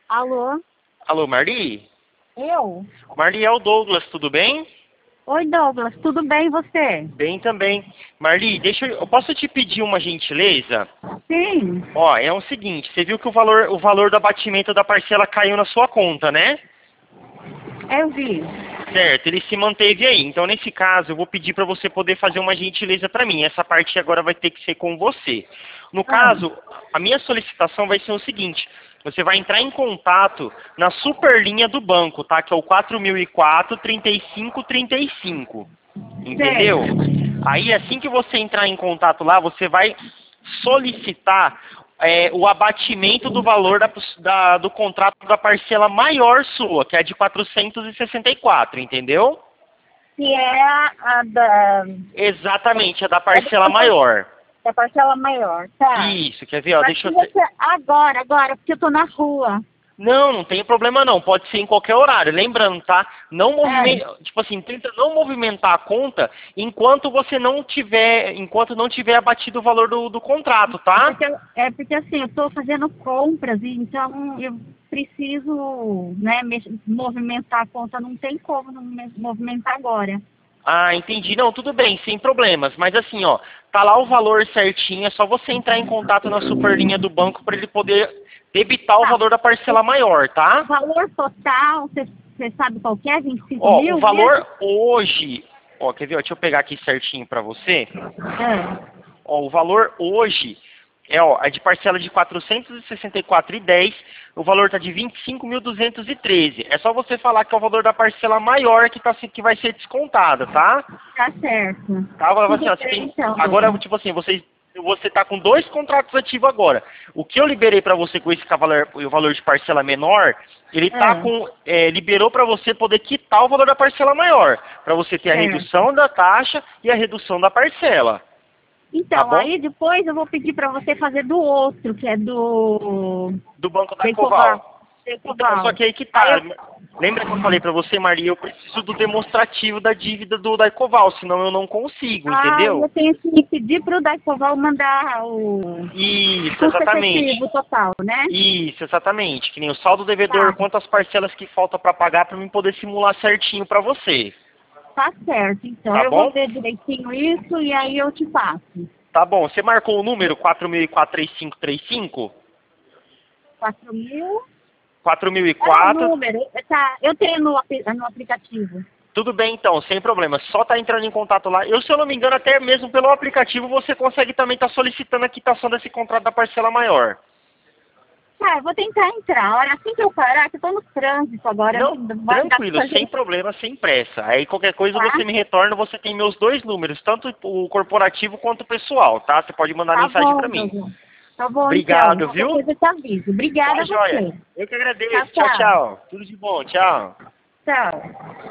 Alô? Alô, Marli? Eu? Marli, é o Douglas, tudo bem? Oi, Douglas, tudo bem e você? Bem também. Marli, eu posso te pedir uma gentileza? Sim, Ó, é o seguinte, você viu que o valor do abatimento da parcela caiu na sua conta, né? eu vi. Certo, ele se manteve aí. Então, nesse caso, eu vou pedir para você poder fazer uma gentileza para mim. Essa parte agora vai ter que ser com você. No Ah, caso, a minha solicitação vai ser o seguinte: você vai entrar em contato na superlinha do banco, tá? Que é o 4004-3535. Entendeu? certo. Aí, assim que você entrar em contato lá, você vai solicitar o abatimento do valor do contrato da parcela maior sua, que é de 464, entendeu? Que é a da, Exatamente, a da é parcela maior. da parcela maior, tá? Isso, quer ver, ó, Mas deixa se eu... você, agora, porque eu tô na rua. Não, não tem problema não, pode ser em qualquer horário. Lembrando, tá? Não É, movimenta, tipo assim, tenta não movimentar a conta enquanto não tiver abatido o valor do contrato, tá? porque assim, eu tô fazendo compras, e então eu preciso, né, movimentar a conta, não tem como não movimentar agora. Ah, entendi. Não, tudo bem, sem problemas. Mas assim, ó, tá lá o valor certinho, é só você entrar em contato na superlinha do banco para ele poder debitar o Tá, valor da parcela maior, o tá? valor total, você sabe qual que é? 25 Ó, o mil mesmo? valor hoje, ó, quer ver? Ó, deixa eu pegar aqui certinho para você. É, Ó, o valor hoje é de parcela de 464,10. O valor tá de 25.213. É só você falar que é o valor da parcela maior que vai ser descontada, tá? tá certo. Tava assim, Tudo ó, você bem tem. então, Agora, Douglas. tipo assim, você tá com dois contratos ativos agora. O que eu liberei pra você com esse valor, o valor de parcela menor, ele tá É, com. Liberou pra você poder quitar o valor da parcela maior. Pra você ter a certo. redução da taxa e a redução da parcela. Tá Então, bom? aí depois eu vou pedir para você fazer do outro, que é do Do Banco da Decoval. Ecoval. Então, só Decoval. que aí que Aí tá. eu, Lembra que eu falei pra você, Maria, eu preciso do demonstrativo da dívida da Ecoval, senão eu não consigo, eu entendeu? tenho que pedir para o Decoval mandar o Isso, custo exatamente. efetivo total, né? Isso, exatamente. Que nem o saldo devedor, Tá, quantas parcelas que falta para pagar para mim poder simular certinho para você. tá certo. Então, Tá eu vou bom? ver direitinho isso e aí eu te passo. Tá bom. Você marcou o número 4004-3535? 4.000. É o 4004. número. Tá, eu tenho no aplicativo. Tudo bem então, sem problema. Só tá entrando em contato lá. Se eu não me engano, até mesmo pelo aplicativo você consegue também estar solicitando a quitação desse contrato da parcela maior. Tá, eu vou tentar entrar. A hora assim que eu parar, que eu tô no trânsito agora, Não, não vai dar tranquilo, pra sem fazer, problema, sem pressa. Aí qualquer coisa tá? você me retorna, você tem meus dois números, tanto o corporativo quanto o pessoal, tá? Você pode mandar Tá mensagem bom, para mim. Douglas. Tá bom, então. Obrigado, Qualquer viu? coisa eu te aviso. Tá Obrigada a joia. você. Eu que Tchau, agradeço. Tchau, tchau. tchau. Tudo de bom. Tchau. Tchau.